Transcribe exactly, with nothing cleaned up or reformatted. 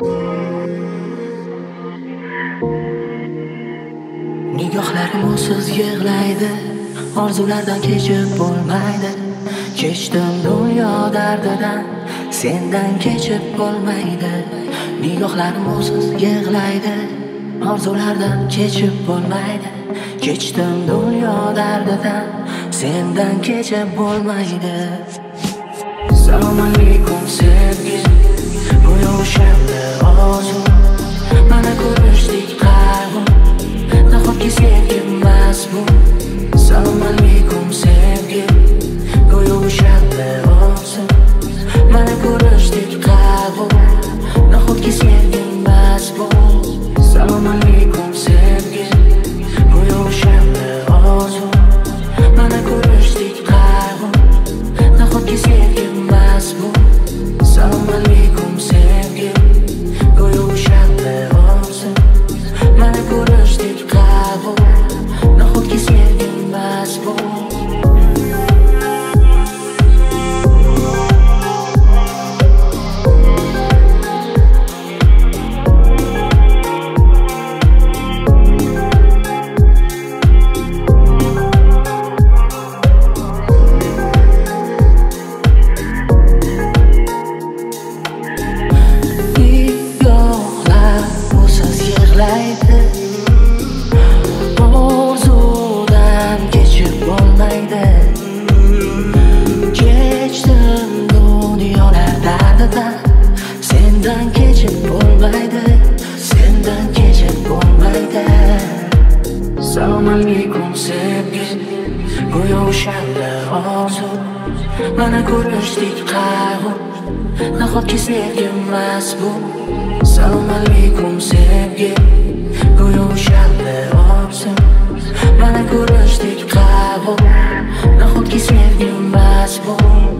Nigohlarim o'siz yig'laydi, orzulardan kechib bo'lmaydi. Kechdim dunyo dardidan, sendan kechib bo'lmaydi. Nigohlarim o'siz yig'laydi, orzulardan kechib bo'lmaydi. Kechdim dunyo dardidan, sendan kechib bo'lmaydi. Salom alaykum sevgi, go'yo o'shanda orzu, mana ko'rishdik qayg'u, nahotki sevgi emas bu. Salom alaykum sevgi, go'yo o'shanda orzu, mana ko'rishdik qayg'u, nahotki sevgi emas bu. Salom alaykum sevgi, go'yo o'shanda orzu, mana ko'rishdik qayg'u, nahotki sevgi emas bu. Salom alaykum sevgi, go'yo o'shanda orzu, mana ko'rishdik qayg'u, nahotki sevgi emas bu. Orzudan kechib bo'lmaydi. Kechdim dunyolar dardidan, sendan kechib bo'lmaydi. Sendan kechib bo'lmaydi. Salom alaykum sevgi, go'yo o'shanda orzu, mana ko'rishdik qayg'u, nahotki sevgi emas bu. Salom alaykum sevgi, go'yo o'shanda orzu, mana ko'rishdik qayg'u, nahotki sevgi emas bu.